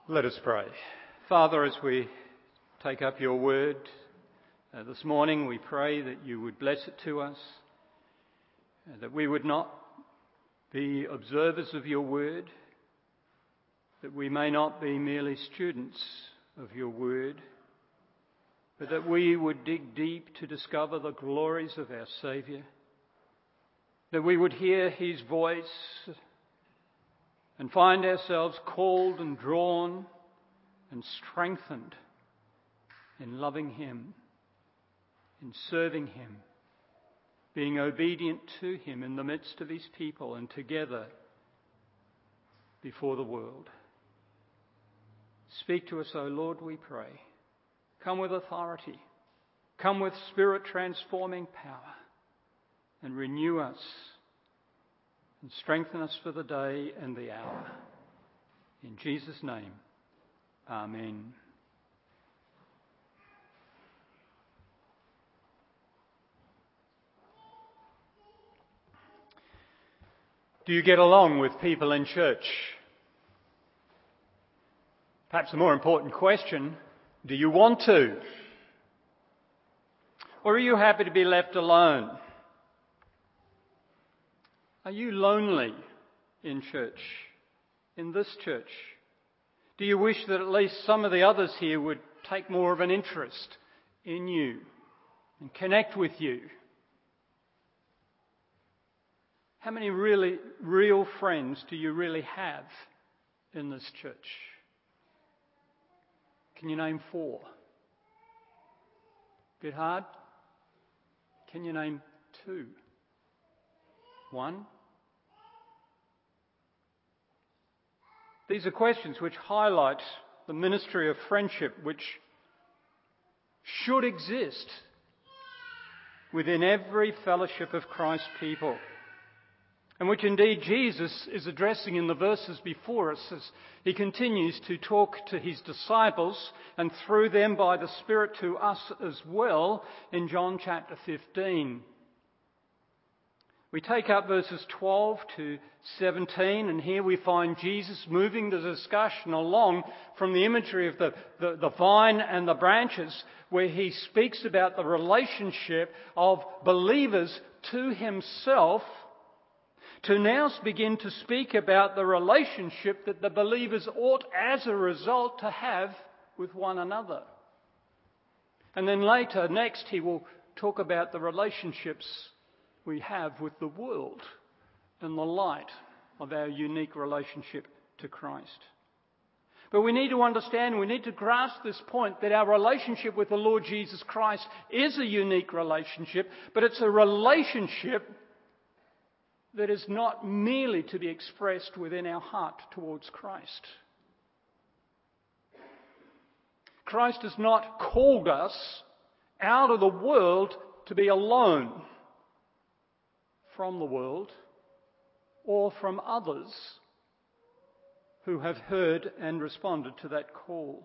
Let us pray. Father, as we take up your word this morning, we pray that you would bless it to us, that we would not be observers of your word, that we may not be merely students of your word, but that we would dig deep to discover the glories of our Saviour, that we would hear his voice and find ourselves called and drawn and strengthened in loving him, in serving him, being obedient to him in the midst of his people and together before the world. Speak to us, O Lord, we pray. Come with authority. Come with spirit transforming power and renew us and strengthen us for the day and the hour. In Jesus' name, amen. Do you get along with people in church? Perhaps a more important question, do you want to? Or are you happy to be left alone? Are you lonely in church, in this church? Do you wish that at least some of the others here would take more of an interest in you and connect with you? How many really real friends do you really have in this church? Can you name 4? Bit hard? Can you name 2? 1? These are questions which highlight the ministry of friendship which should exist within every fellowship of Christ's people, and which indeed Jesus is addressing in the verses before us as he continues to talk to his disciples and through them by the Spirit to us as well in John chapter 15. We take up verses 12 to 17, and here we find Jesus moving the discussion along from the imagery of the vine and the branches, where he speaks about the relationship of believers to himself, to now begin to speak about the relationship that the believers ought as a result to have with one another. And then later, next, he will talk about the relationships we have with the world in the light of our unique relationship to Christ. But we need to understand, we need to grasp this point that our relationship with the Lord Jesus Christ is a unique relationship, but it's a relationship that is not merely to be expressed within our heart towards Christ. Christ has not called us out of the world to be alone from the world or from others who have heard and responded to that call.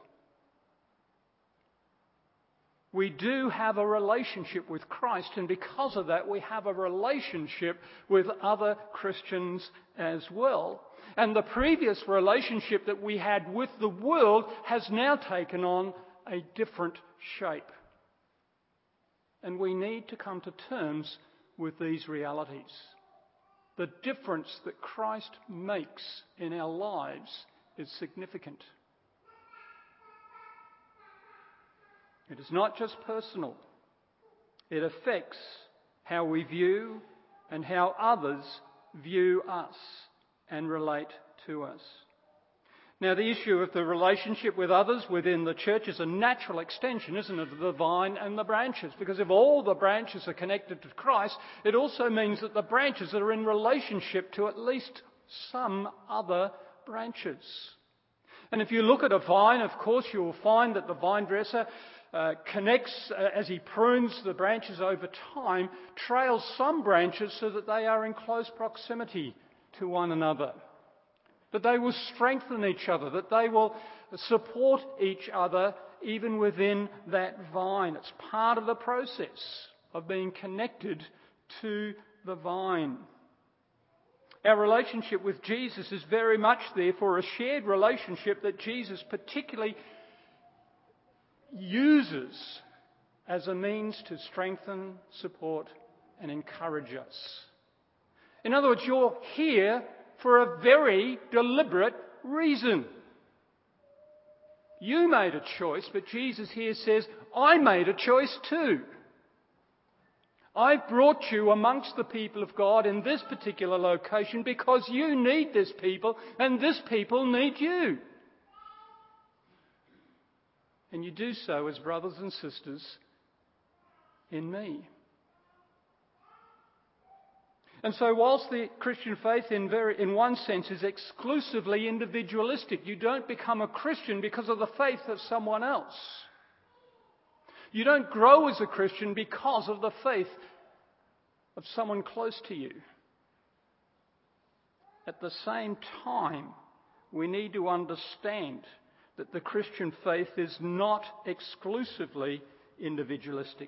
We do have a relationship with Christ, and because of that we have a relationship with other Christians as well. And the previous relationship that we had with the world has now taken on a different shape. And we need to come to terms with these realities. The difference that Christ makes in our lives is significant. It is not just personal. It affects how we view and how others view us and relate to us. Now, the issue of the relationship with others within the church is a natural extension, isn't it, of the vine and the branches? Because if all the branches are connected to Christ, it also means that the branches are in relationship to at least some other branches. And if you look at a vine, of course, you will find that the vine dresser connects, as he prunes the branches over time, trails some branches so that they are in close proximity to one another, that they will strengthen each other, that they will support each other even within that vine. It's part of the process of being connected to the vine. Our relationship with Jesus is very much therefore a shared relationship that Jesus particularly uses as a means to strengthen, support and encourage us. In other words, you're here for a very deliberate reason. You made a choice, but Jesus here says, I made a choice too. I've brought you amongst the people of God in this particular location because you need this people and this people need you. And you do so as brothers and sisters in me. And so whilst the Christian faith in one sense is exclusively individualistic, you don't become a Christian because of the faith of someone else. You don't grow as a Christian because of the faith of someone close to you. At the same time, we need to understand that the Christian faith is not exclusively individualistic.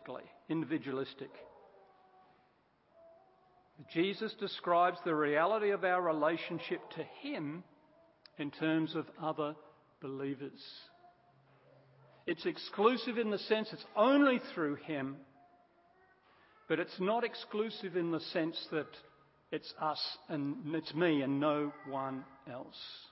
Jesus describes the reality of our relationship to Him in terms of other believers. It's exclusive in the sense it's only through Him, but it's not exclusive in the sense that it's us and it's me and no one else.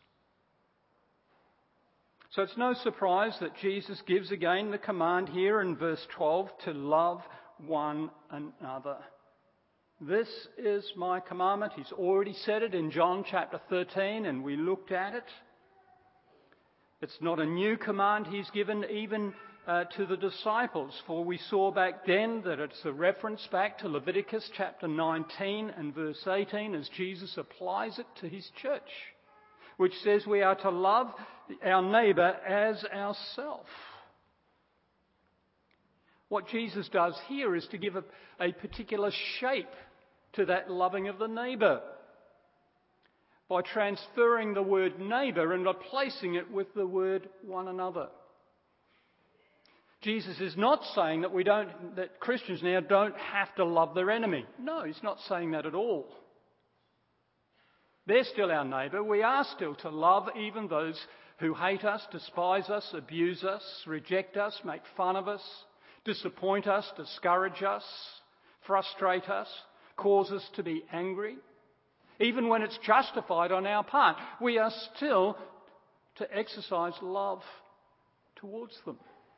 So it's no surprise that Jesus gives again the command here in verse 12 to love one another. This is my commandment. He's already said it in John chapter 13 and we looked at it. It's not a new command He's given even to the disciples, for we saw back then that it's a reference back to Leviticus chapter 19 and verse 18 as Jesus applies it to His church, which says we are to love our neighbour as ourselves. What Jesus does here is to give a particular shape to that loving of the neighbour by transferring the word neighbour and replacing it with the word one another. Jesus is not saying that Christians now don't have to love their enemy. No, He's not saying that at all. They're still our neighbour. We are still to love even those who hate us, despise us, abuse us, reject us, make fun of us, disappoint us, discourage us, frustrate us, cause us to be angry. Even when it's justified on our part, we are still to exercise love towards them.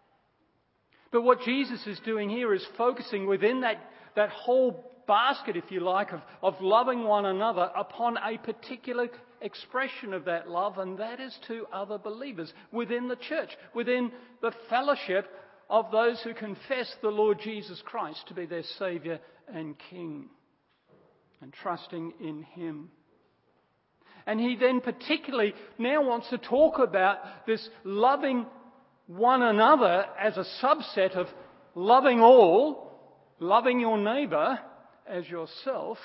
But what Jesus is doing here is focusing within that whole basket, if you like, of loving one another upon a particular expression of that love, and that is to other believers within the church, within the fellowship of those who confess the Lord Jesus Christ to be their Saviour and King, and trusting in Him. And He then particularly now wants to talk about this loving one another as a subset of loving all, loving your neighbour as yourself.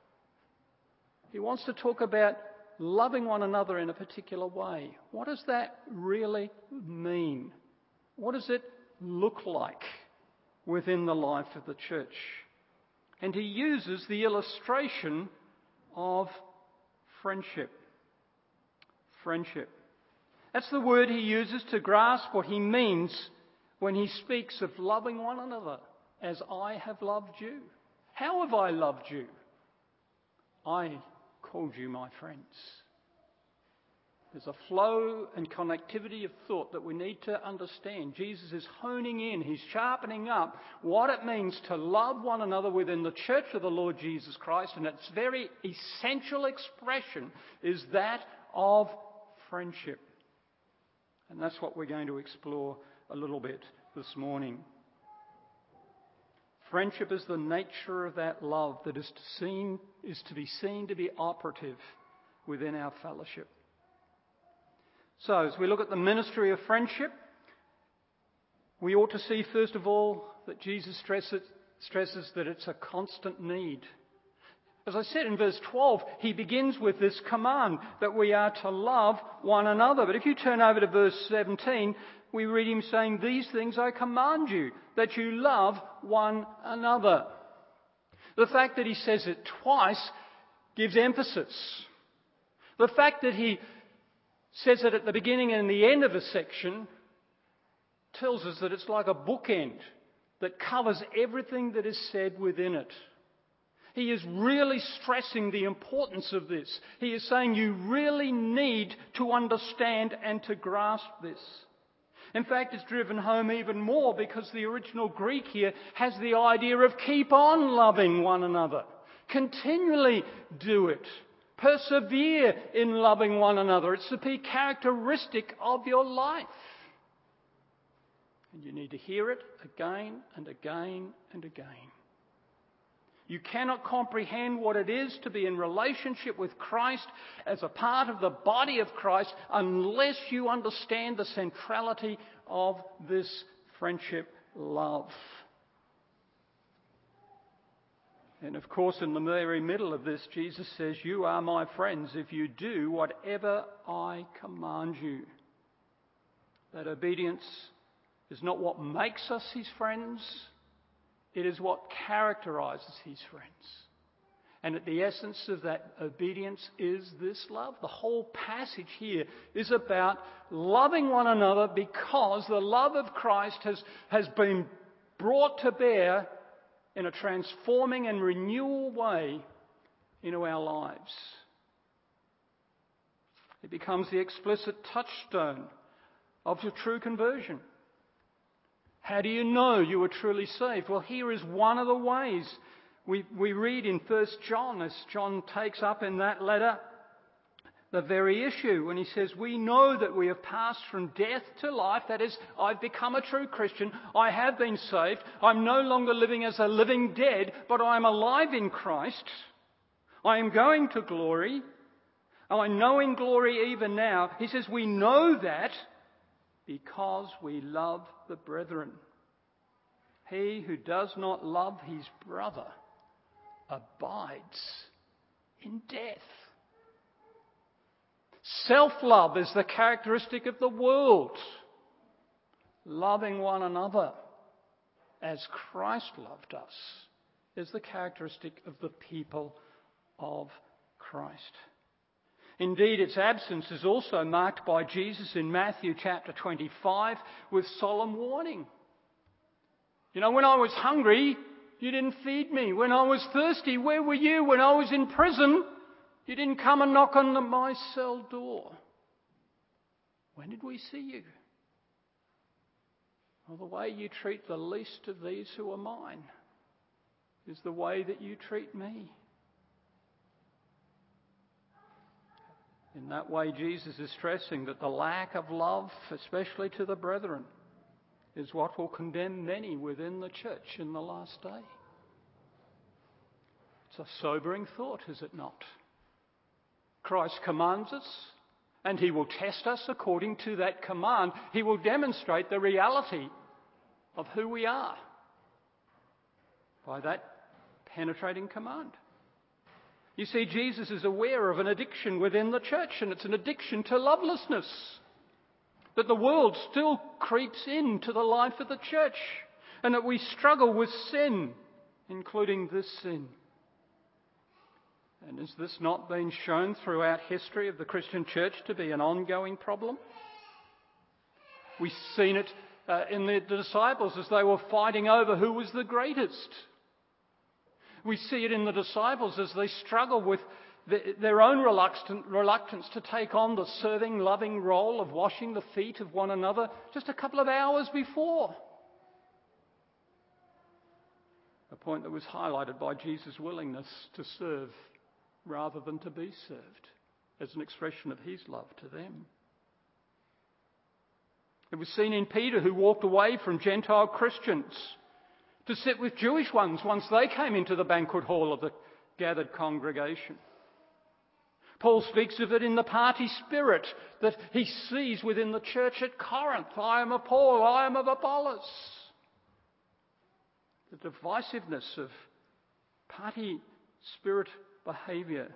He wants to talk about loving one another in a particular way. What does that really mean? What does it look like within the life of the church? And he uses the illustration of friendship. Friendship. That's the word he uses to grasp what he means when he speaks of loving one another as I have loved you. How have I loved you? I called you my friends. There's a flow and connectivity of thought that we need to understand. Jesus is honing in, He's sharpening up what it means to love one another within the church of the Lord Jesus Christ, and its very essential expression is that of friendship. And that's what we're going to explore a little bit this morning. Friendship is the nature of that love that is to be seen to be operative within our fellowship. So, as we look at the ministry of friendship, we ought to see, first of all, that Jesus stresses that it's a constant need. As I said in verse 12, he begins with this command that we are to love one another. But if you turn over to verse 17, we read him saying, "These things I command you, that you love one another." The fact that he says it twice gives emphasis. The fact that he says it at the beginning and the end of a section tells us that it's like a bookend that covers everything that is said within it. He is really stressing the importance of this. He is saying you really need to understand and to grasp this. In fact, it's driven home even more because the original Greek here has the idea of keep on loving one another. Continually do it. Persevere in loving one another. It's the key characteristic of your life. And you need to hear it again and again and again. You cannot comprehend what it is to be in relationship with Christ as a part of the body of Christ unless you understand the centrality of this friendship love. And of course, in the very middle of this, Jesus says, "You are my friends if you do whatever I command you." That obedience is not what makes us his friends. It is what characterizes his friends. And at the essence of that obedience is this love. The whole passage here is about loving one another because the love of Christ has been brought to bear in a transforming and renewal way into our lives. It becomes the explicit touchstone of your true conversion. How do you know you are truly saved? Well, here is one of the ways. We read in 1 John, as John takes up in that letter, the very issue when he says, we know that we have passed from death to life. That is, I've become a true Christian. I have been saved. I'm no longer living as a living dead, but I am alive in Christ. I am going to glory. I know in glory even now. He says, we know that because we love the brethren. He who does not love his brother abides in death. Self-love is the characteristic of the world. Loving one another as Christ loved us is the characteristic of the people of Christ. Indeed, its absence is also marked by Jesus in Matthew chapter 25 with solemn warning. You know, when I was hungry, you didn't feed me. When I was thirsty, where were you? When I was in prison, you didn't come and knock on my cell door. When did we see you? Well, the way you treat the least of these who are mine is the way that you treat me. In that way, Jesus is stressing that the lack of love, especially to the brethren, is what will condemn many within the church in the last day. It's a sobering thought, is it not? Christ commands us, and he will test us according to that command. He will demonstrate the reality of who we are by that penetrating command. You see, Jesus is aware of an addiction within the church, and it's an addiction to lovelessness. That the world still creeps into the life of the church, and that we struggle with sin, including this sin. And has this not been shown throughout history of the Christian church to be an ongoing problem? We've seen it in the disciples as they were fighting over who was the greatest. We see it in the disciples as they struggle with their own reluctance to take on the serving, loving role of washing the feet of one another just a couple of hours before. A point that was highlighted by Jesus' willingness to serve rather than to be served as an expression of his love to them. It was seen in Peter, who walked away from Gentile Christians to sit with Jewish ones once they came into the banquet hall of the gathered congregation. Paul speaks of it in the party spirit that he sees within the church at Corinth. I am of Paul, I am of Apollos. The divisiveness of party spirit behaviour.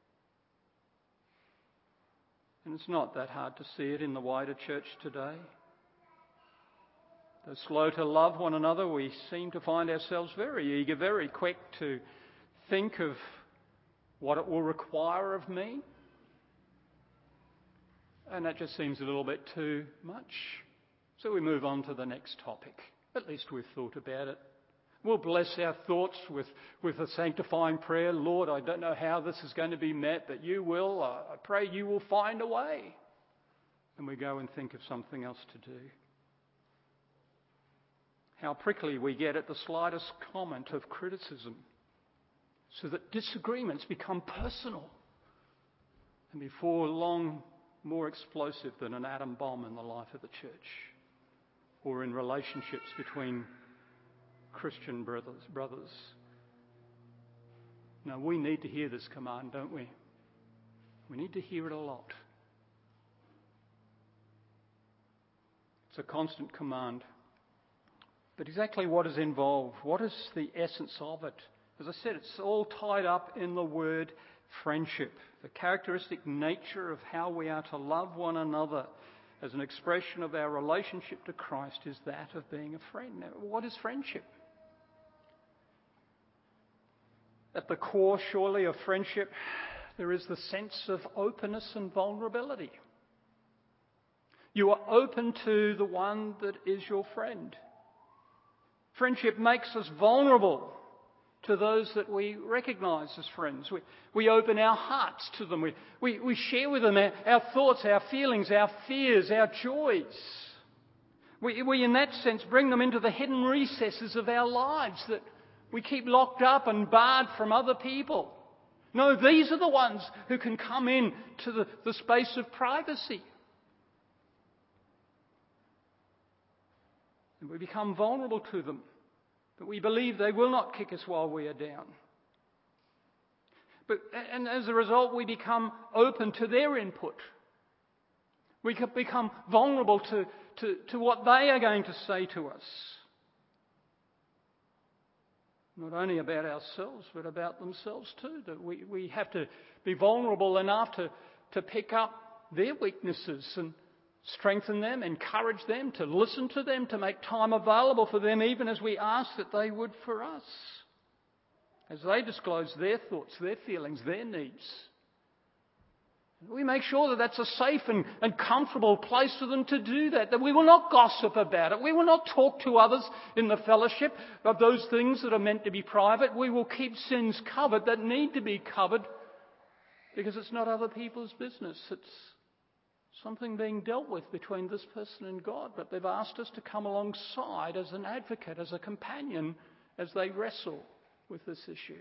And it's not that hard to see it in the wider church today. Though slow to love one another, we seem to find ourselves very eager, very quick to think of what it will require of me. And that just seems a little bit too much. So we move on to the next topic. At least we've thought about it. We'll bless our thoughts with a sanctifying prayer. Lord, I don't know how this is going to be met, but you will. I pray you will find a way. And we go and think of something else to do. How prickly we get at the slightest comment of criticism, so that disagreements become personal and before long more explosive than an atom bomb in the life of the church or in relationships between Christian brothers. Now, we need to hear this command, don't we? We need to hear it a lot. It's a constant command. But exactly what is involved? What is the essence of it? As I said, it's all tied up in the word friendship. The characteristic nature of how we are to love one another as an expression of our relationship to Christ is that of being a friend. Now, what is friendship? At the core, surely, of friendship, there is the sense of openness and vulnerability. You are open to the one that is your friend. Friendship makes us vulnerable to those that we recognise as friends. We open our hearts to them. We share with them our thoughts, our feelings, our fears, our joys. We, in that sense, bring them into the hidden recesses of our lives that we keep locked up and barred from other people. No, these are the ones who can come in to the space of privacy. And we become vulnerable to them. But we believe they will not kick us while we are down. And as a result, we become open to their input. We can become vulnerable to what they are going to say to us. Not only about ourselves, but about themselves too. That we have to be vulnerable enough to pick up their weaknesses and strengthen them, encourage them, to listen to them, to make time available for them, even as we ask that they would for us. As they disclose their thoughts, their feelings, their needs. We make sure that that's a safe and comfortable place for them to do that we will not gossip about it. We will not talk to others in the fellowship of those things that are meant to be private. We will keep sins covered that need to be covered because it's not other people's business. It's something being dealt with between this person and God, but they've asked us to come alongside as an advocate, as a companion, as they wrestle with this issue.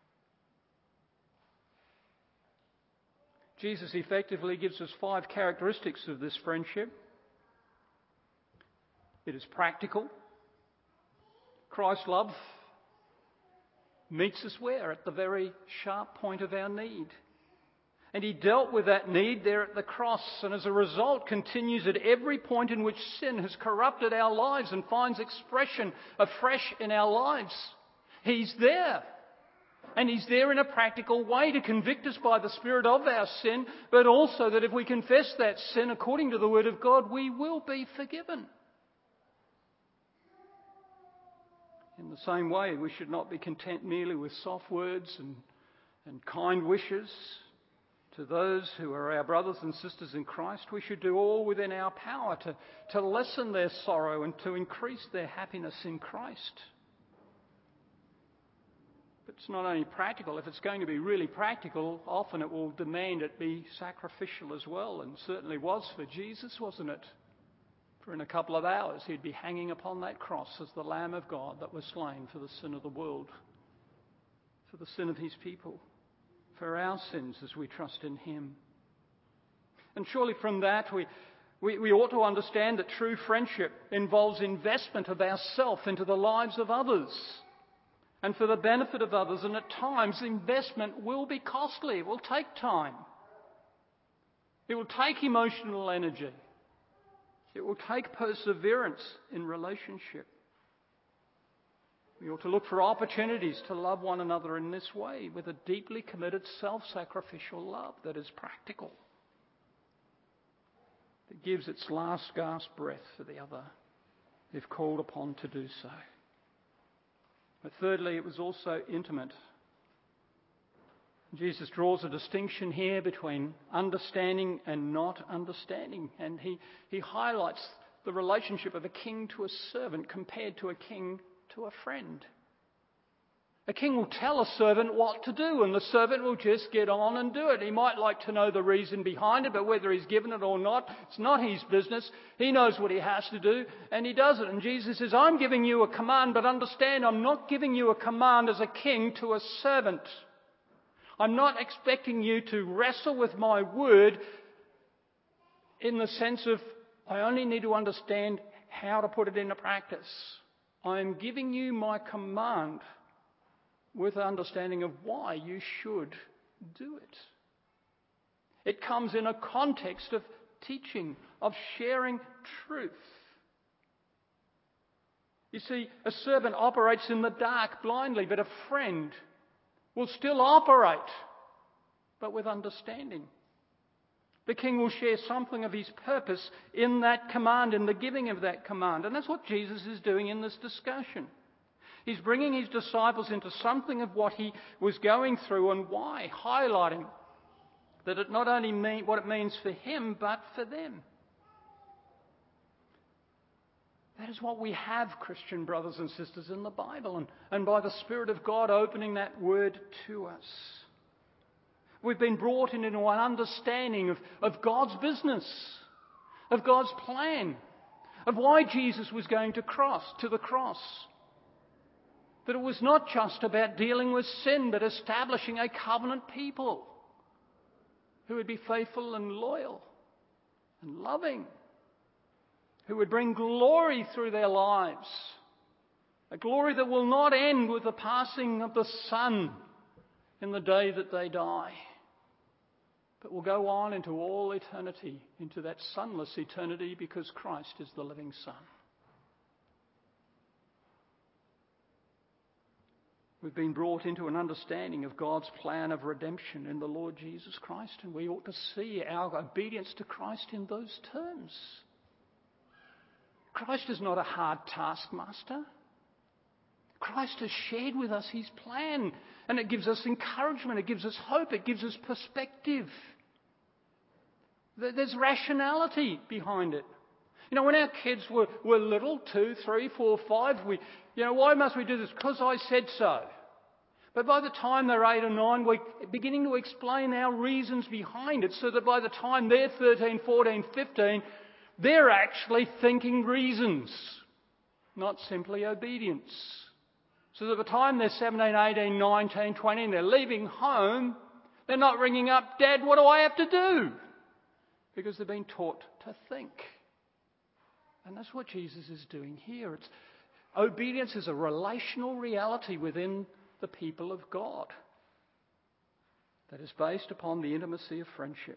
Jesus effectively gives us 5 characteristics of this friendship. It is practical. Christ's love meets us where? At the very sharp point of our need. And he dealt with that need there at the cross, and as a result continues at every point in which sin has corrupted our lives and finds expression afresh in our lives. He's there. And he's there in a practical way to convict us by the Spirit of our sin, but also that if we confess that sin according to the Word of God, we will be forgiven. In the same way, we should not be content merely with soft words and kind wishes. To those who are our brothers and sisters in Christ, we should do all within our power to lessen their sorrow and to increase their happiness in Christ. But it's not only practical. If it's going to be really practical, often it will demand it be sacrificial as well, and certainly was for Jesus, wasn't it? For in a couple of hours he'd be hanging upon that cross as the Lamb of God that was slain for the sin of the world, for the sin of his people. For our sins as we trust in him. And surely from that we ought to understand that true friendship involves investment of ourself into the lives of others and for the benefit of others, and at times investment will be costly. It will take time. It will take emotional energy. It will take perseverance in relationship. We ought to look for opportunities to love one another in this way with a deeply committed self-sacrificial love that is practical, that gives its last gasp breath for the other if called upon to do so. But thirdly, it was also intimate. Jesus draws a distinction here between understanding and not understanding, and he highlights the relationship of a king to a servant compared to a king to a friend. A king will tell a servant what to do, and the servant will just get on and do it. He might like to know the reason behind it, but whether he's given it or not, it's not his business. He knows what he has to do, and he does it. And Jesus says, I'm giving you a command, but understand, I'm not giving you a command as a king to a servant. I'm not expecting you to wrestle with my word in the sense of, I only need to understand how to put it into practice. I'm giving you my command with understanding of why you should do it. It comes in a context of teaching, of sharing truth. You see, a servant operates in the dark blindly, but a friend will still operate, but with understanding. The king will share something of his purpose in that command, in the giving of that command. And that's what Jesus is doing in this discussion. He's bringing his disciples into something of what he was going through and why, highlighting that it not only means what it means for him, but for them. That is what we have, Christian brothers and sisters, in the Bible, and by the Spirit of God opening that word to us. We've been brought into an understanding of God's business, of God's plan, of why Jesus was going to the cross. That it was not just about dealing with sin, but establishing a covenant people who would be faithful and loyal and loving, who would bring glory through their lives, a glory that will not end with the passing of the sun in the day that they die, but will go on into all eternity, into that sunless eternity, because Christ is the living Son. We've been brought into an understanding of God's plan of redemption in the Lord Jesus Christ, and we ought to see our obedience to Christ in those terms. Christ is not a hard taskmaster. Christ has shared with us his plan, and it gives us encouragement, it gives us hope, it gives us perspective. There's rationality behind it. You know, when our kids were little, 2, 3, 4, 5, why must we do this? Because I said so. But by the time they're 8 or 9, we're beginning to explain our reasons behind it, so that by the time they're 13, 14, 15, they're actually thinking reasons, not simply obedience. So that by the time they're 17, 18, 19, 20, and they're leaving home, they're not ringing up, Dad, what do I have to do? Because they've been taught to think. And that's what Jesus is doing here. Obedience is a relational reality within the people of God that is based upon the intimacy of friendship.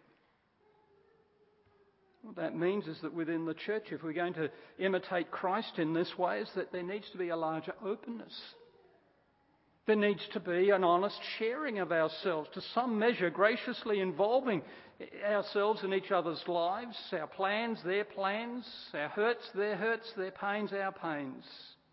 What that means is that within the church, if we're going to imitate Christ in this way, is that there needs to be a larger openness. There needs to be an honest sharing of ourselves, to some measure graciously involving ourselves in each other's lives, our plans, their plans, our hurts, their pains, our pains.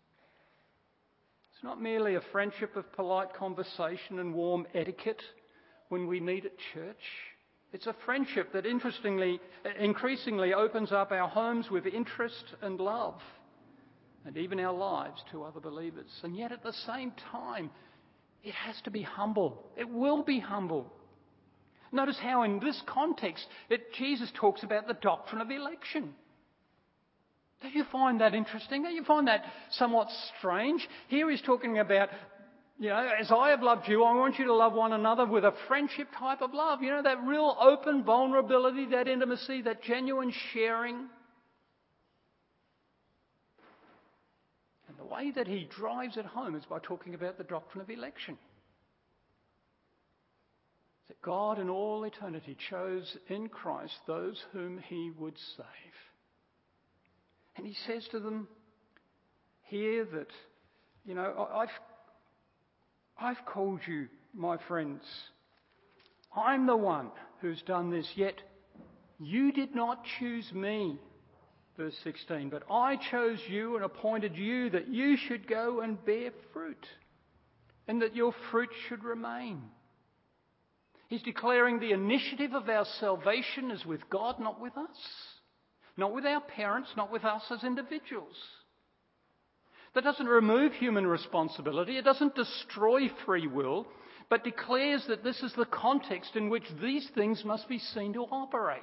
It's not merely a friendship of polite conversation and warm etiquette when we meet at church. It's a friendship that increasingly opens up our homes with interest and love, and even our lives to other believers. And yet at the same time, it has to be humble. It will be humble. Notice how in this context Jesus talks about the doctrine of election. Do you find that interesting? Do you find that somewhat strange? Here he's talking about, as I have loved you, I want you to love one another with a friendship type of love. That real open vulnerability, that intimacy, that genuine sharing. And the way that he drives it home is by talking about the doctrine of election. That God in all eternity chose in Christ those whom he would save. And he says to them here that, I've called you, my friends. I'm the one who's done this, yet you did not choose me. Verse 16, but I chose you and appointed you that you should go and bear fruit, and that your fruit should remain, He's declaring the initiative of our salvation is with God, not with us. Not with our parents, not with us as individuals. That doesn't remove human responsibility. It doesn't destroy free will, but declares that this is the context in which these things must be seen to operate.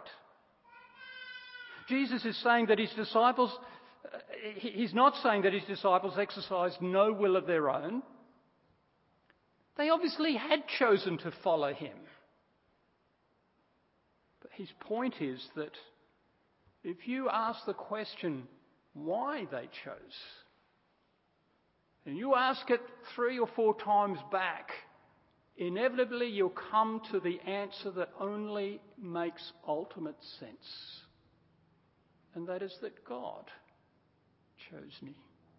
Jesus is saying that his disciples, he's not saying that his disciples exercised no will of their own. They obviously had chosen to follow him. But his point is that if you ask the question why they chose, and you ask it 3 or 4 times back, inevitably you'll come to the answer that only makes ultimate sense. And that is that God chose me.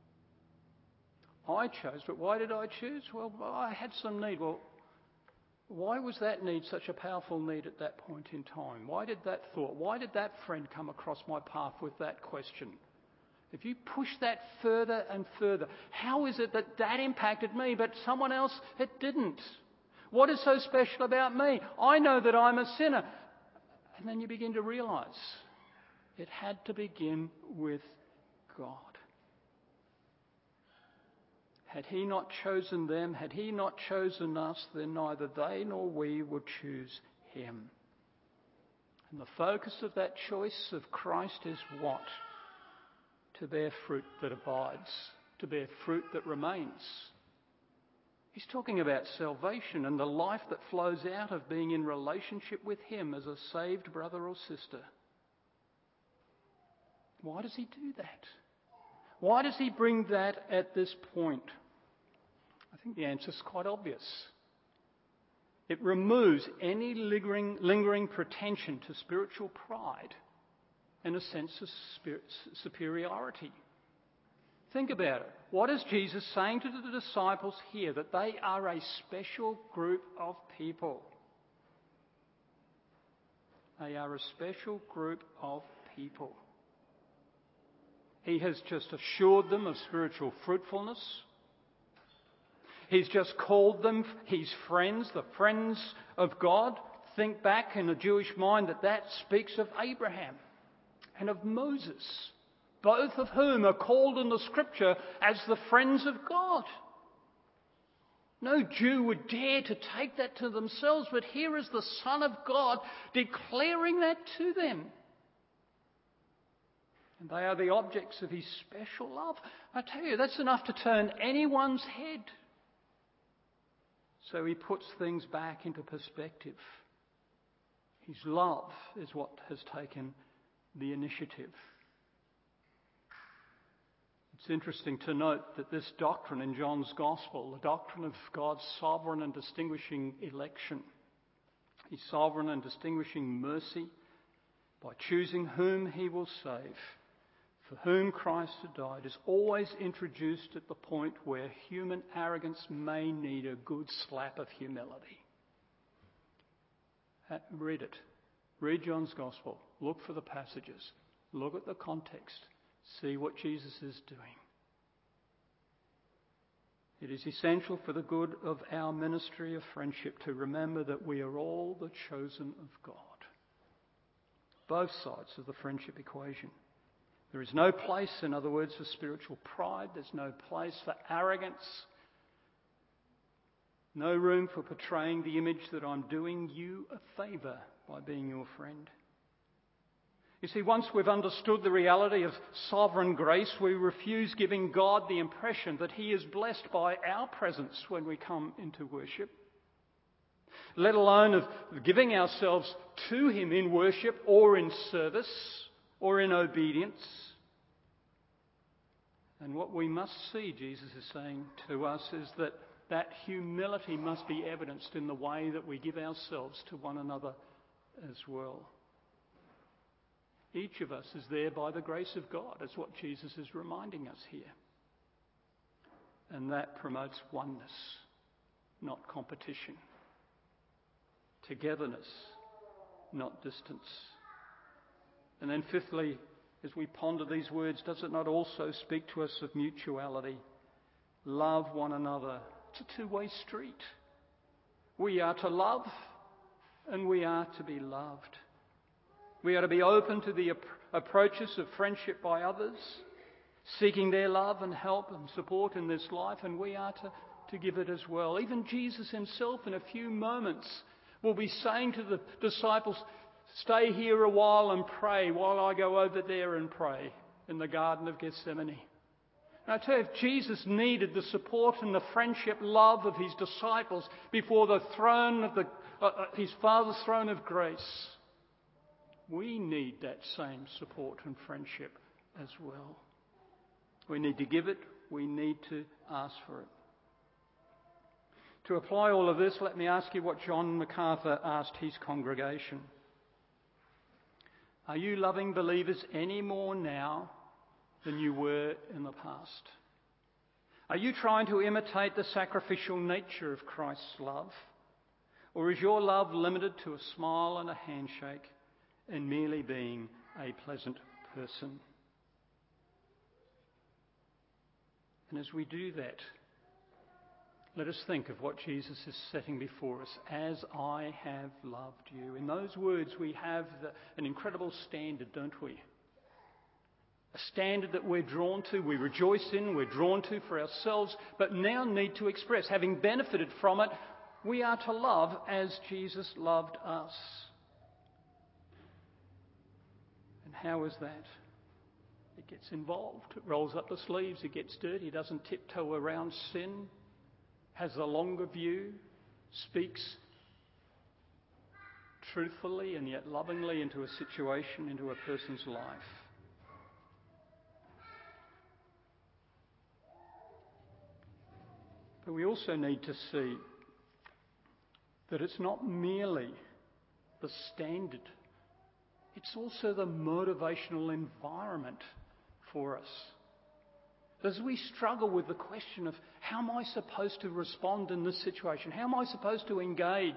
I chose, but why did I choose? Well, I had some need. Well, why was that need such a powerful need at that point in time? Why did that thought, why did that friend come across my path with that question? If you push that further and further, how is it that that impacted me, but someone else, it didn't? What is so special about me? I know that I'm a sinner. And then you begin to realise it had to begin with God. Had he not chosen them, had he not chosen us, then neither they nor we would choose him. And the focus of that choice of Christ is what? To bear fruit that abides, to bear fruit that remains. He's talking about salvation and the life that flows out of being in relationship with him as a saved brother or sister. Why does he do that? Why does he bring that at this point? I think the answer is quite obvious. It removes any lingering pretension to spiritual pride and a sense of superiority. Think about it. What is Jesus saying to the disciples here? That they are a special group of people. They are a special group of people. He has just assured them of spiritual fruitfulness. He's just called them his friends, the friends of God. Think back in the Jewish mind that speaks of Abraham and of Moses, both of whom are called in the Scripture as the friends of God. No Jew would dare to take that to themselves, but here is the Son of God declaring that to them. And they are the objects of his special love. I tell you, that's enough to turn anyone's head. So he puts things back into perspective. His love is what has taken the initiative. It's interesting to note that this doctrine in John's Gospel, the doctrine of God's sovereign and distinguishing election, his sovereign and distinguishing mercy by choosing whom he will save, for whom Christ had died, is always introduced at the point where human arrogance may need a good slap of humility. Read it. Read John's Gospel. Look for the passages. Look at the context. See what Jesus is doing. It is essential for the good of our ministry of friendship to remember that we are all the chosen of God. Both sides of the friendship equation. There is no place, in other words, for spiritual pride. There's no place for arrogance. No room for portraying the image that I'm doing you a favour by being your friend. You see, once we've understood the reality of sovereign grace, we refuse giving God the impression that he is blessed by our presence when we come into worship, let alone of giving ourselves to him in worship or in service or in obedience. And what we must see, Jesus is saying to us, is that humility must be evidenced in the way that we give ourselves to one another as well. Each of us is there by the grace of God. That's what Jesus is reminding us here. And that promotes oneness, not competition. Togetherness, not distance. And then fifthly, as we ponder these words, does it not also speak to us of mutuality? Love one another. It's a two-way street. We are to love and we are to be loved. We are to be open to the approaches of friendship by others, seeking their love and help and support in this life, and we are to give it as well. Even Jesus himself in a few moments will be saying to the disciples, "Stay here a while and pray while I go over there and pray," in the Garden of Gethsemane. And I tell you, if Jesus needed the support and the friendship, love of his disciples before the throne of his Father's throne of grace, we need that same support and friendship as well. We need to give it. We need to ask for it. To apply all of this, let me ask you what John MacArthur asked his congregation. Are you loving believers any more now than you were in the past? Are you trying to imitate the sacrificial nature of Christ's love? Or is your love limited to a smile and a handshake and merely being a pleasant person? And as we do that, let us think of what Jesus is setting before us. As I have loved you. In those words we have an incredible standard, don't we? A standard that we're drawn to, we rejoice in, we're drawn to for ourselves, but now need to express. Having benefited from it, we are to love as Jesus loved us. And how is that? It gets involved. It rolls up the sleeves. It gets dirty. It doesn't tiptoe around sin. Has a longer view. Speaks truthfully and yet lovingly into a situation, into a person's life. But we also need to see that it's not merely the standard, it's also the motivational environment for us. As we struggle with the question of how am I supposed to respond in this situation, how am I supposed to engage,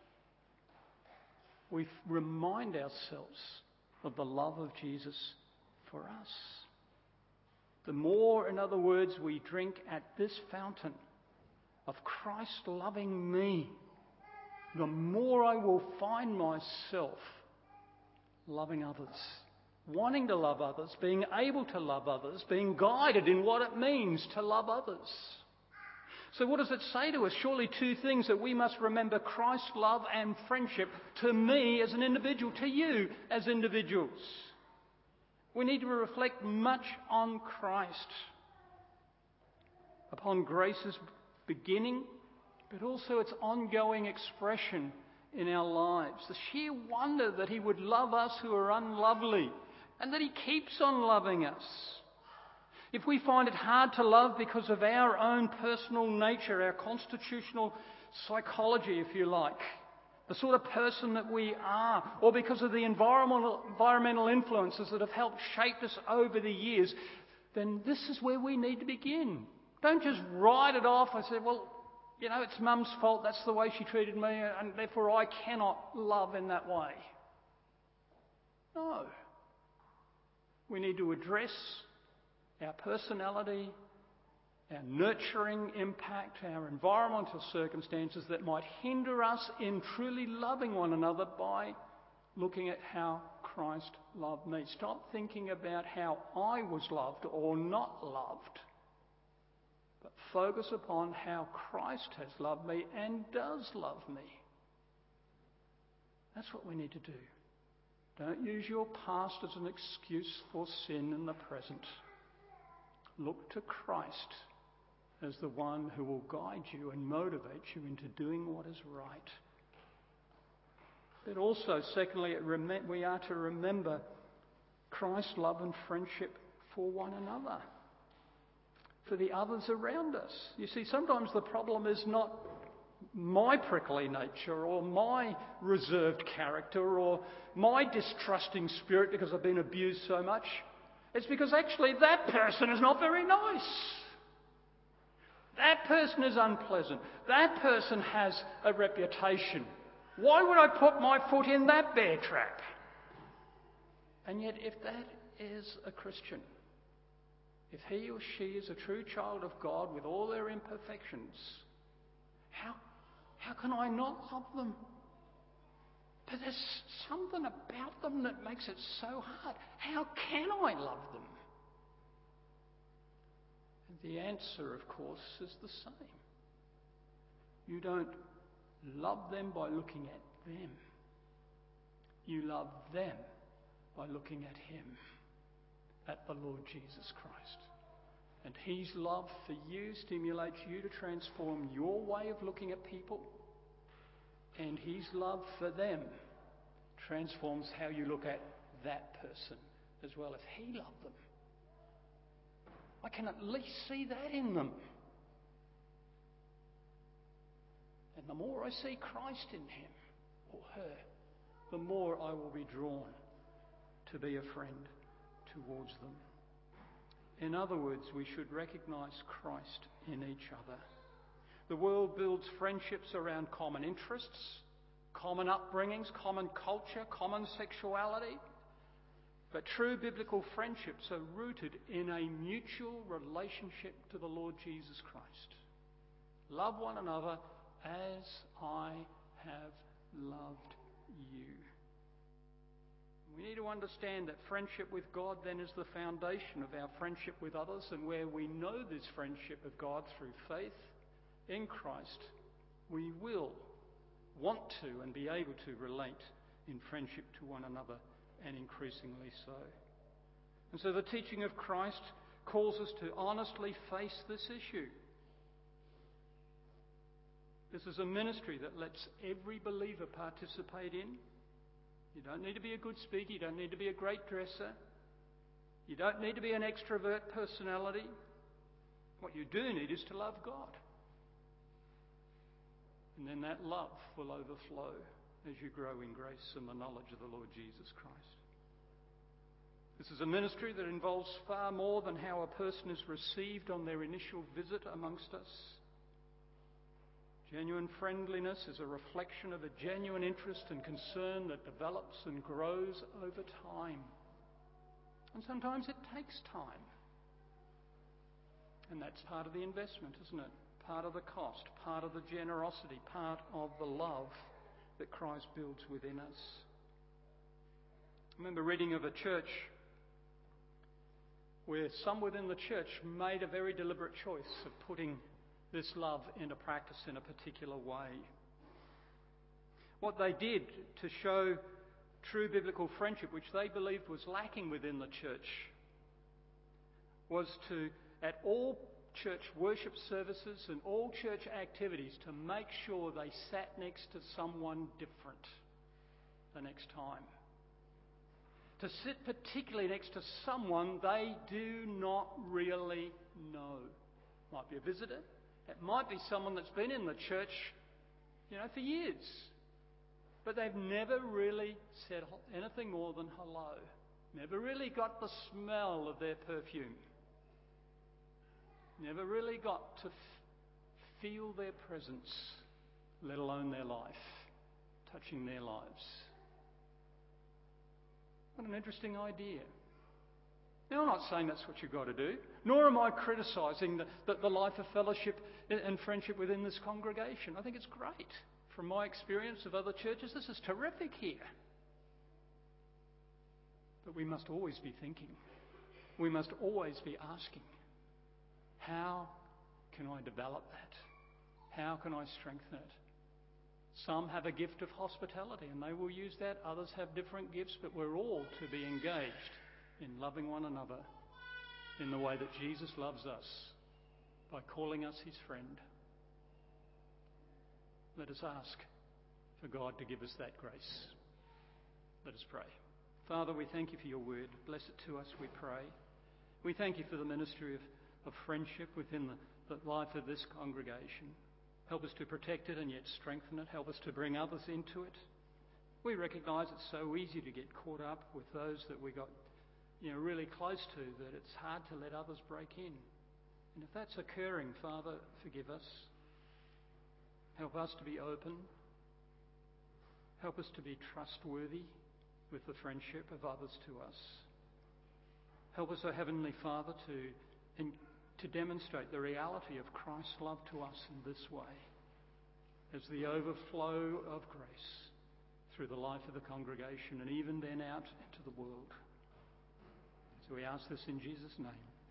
we remind ourselves of the love of Jesus for us. The more, in other words, we drink at this fountain of Christ loving me, the more I will find myself loving others, wanting to love others, being able to love others, being guided in what it means to love others. So what does it say to us? Surely two things that we must remember: Christ's love and friendship to me as an individual, to you as individuals. We need to reflect much on Christ, upon grace's beginning, but also its ongoing expression in our lives. The sheer wonder that he would love us who are unlovely, and that he keeps on loving us. If we find it hard to love because of our own personal nature, our constitutional psychology, if you like, the sort of person that we are, or because of the environmental influences that have helped shape us over the years, then this is where we need to begin. Don't just write it off and say, well, you know, it's Mum's fault, that's the way she treated me, and therefore I cannot love in that way. No. We need to address our personality, our nurturing impact, our environmental circumstances that might hinder us in truly loving one another by looking at how Christ loved me. Stop thinking about how I was loved or not loved, but focus upon how Christ has loved me and does love me. That's what we need to do. Don't use your past as an excuse for sin in the present. Look to Christ as the one who will guide you and motivate you into doing what is right. But also, secondly, we are to remember Christ's love and friendship for one another, for the others around us. You see, sometimes the problem is not my prickly nature or my reserved character or my distrusting spirit because I've been abused so much. It's because actually that person is not very nice. That person is unpleasant. That person has a reputation. Why would I put my foot in that bear trap? And yet, if that is a Christian, if he or she is a true child of God with all their imperfections, how can I not love them? But there's something about them that makes it so hard. How can I love them? And the answer, of course, is the same. You don't love them by looking at them. You love them by looking at Him, at the Lord Jesus Christ. And His love for you stimulates you to transform your way of looking at people, and His love for them transforms how you look at that person as well as He loved them. I can at least see that in them. And the more I see Christ in him or her, the more I will be drawn to be a friend towards them. In other words, we should recognise Christ in each other. The world builds friendships around common interests, common upbringings, common culture, common sexuality. But true biblical friendships are rooted in a mutual relationship to the Lord Jesus Christ. Love one another as I have loved you. We need to understand that friendship with God then is the foundation of our friendship with others, and where we know this friendship of God through faith in Christ, we will want to and be able to relate in friendship to one another, and increasingly so. And so the teaching of Christ calls us to honestly face this issue. This is a ministry that lets every believer participate in. You don't need to be a good speaker. You don't need to be a great dresser. You don't need to be an extrovert personality. What you do need is to love God. And then that love will overflow as you grow in grace and the knowledge of the Lord Jesus Christ. This is a ministry that involves far more than how a person is received on their initial visit amongst us. Genuine friendliness is a reflection of a genuine interest and concern that develops and grows over time. And sometimes it takes time. And that's part of the investment, isn't it? Part of the cost, part of the generosity, part of the love that Christ builds within us. I remember reading of a church where some within the church made a very deliberate choice of putting this love into practice in a particular way. What they did to show true biblical friendship, which they believed was lacking within the church, was to, at all church worship services and all church activities, to make sure they sat next to someone different the next time. To sit particularly next to someone they do not really know. Might be a visitor. It might be someone that's been in the church, for years. But they've never really said anything more than hello. Never really got the smell of their perfume. Never really got to feel their presence, let alone their life, touching their lives. What an interesting idea. Now, I'm not saying that's what you've got to do, nor am I criticising the life of fellowship and friendship within this congregation. I think it's great. From my experience of other churches, this is terrific here. But we must always be thinking. We must always be asking, how can I develop that? How can I strengthen it? Some have a gift of hospitality and they will use that. Others have different gifts, but we're all to be engaged in loving one another in the way that Jesus loves us, by calling us his friend. Let us ask for God to give us that grace. Let us pray. Father, we thank you for your word. Bless it to us, we pray. We thank you for the ministry of friendship within the life of this congregation. Help us to protect it and yet strengthen it. Help us to bring others into it. We recognise it's so easy to get caught up with those that we got really close to, that it's hard to let others break in. And if that's occurring, Father, forgive us. Help us to be open. Help us to be trustworthy with the friendship of others to us. Help us, O Heavenly Father, to demonstrate the reality of Christ's love to us in this way, as the overflow of grace through the life of the congregation and even then out into the world. So we ask this in Jesus' name.